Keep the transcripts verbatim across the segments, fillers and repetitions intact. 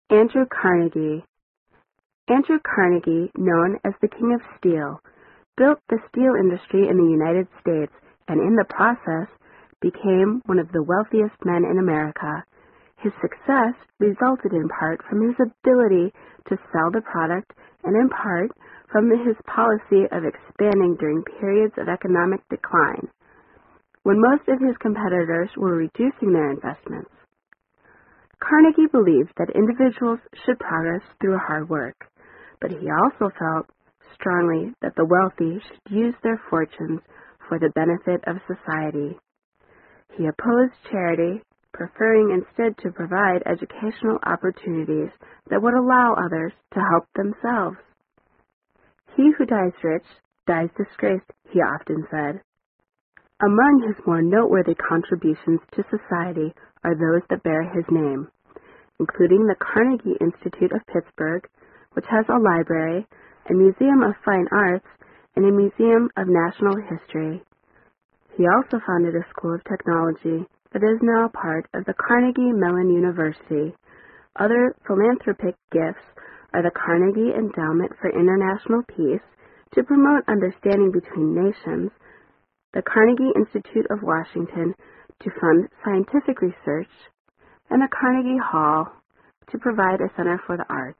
Andrew Carnegie. Andrew Carnegie, known as the King of Steel, built the steel industry in the United States and in the process became one of the wealthiest men in America. His success resulted in part from his ability to sell the product and in part from his policy of expanding during periods of economic decline, when most of his competitors were reducing their investments. Carnegie believed that individuals should progress through hard work, but he also felt strongly that the wealthy should use their fortunes for the benefit of society. He opposed charity, preferring instead to provide educational opportunities that would allow others to help themselves. He who dies rich dies disgraced, he often said. Among his more noteworthy contributions to society are those that bear his name, including the Carnegie Institute of Pittsburgh, which has a library, a museum of fine arts, and a museum of national history. He also founded a school of technology that is now part of the Carnegie Mellon University. Other philanthropic gifts are the Carnegie Endowment for International Peace to promote understanding between nations, the Carnegie Institute of Washington to fund scientific research, and the Carnegie Hall to provide a center for the arts.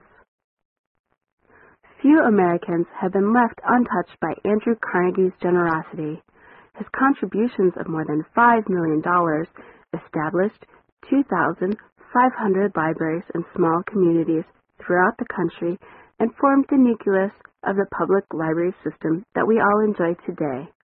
Few Americans have been left untouched by Andrew Carnegie's generosity. His contributions of more than five million dollars established two thousand five hundred libraries in small communities throughout the country and formed the nucleus of the public library system that we all enjoy today.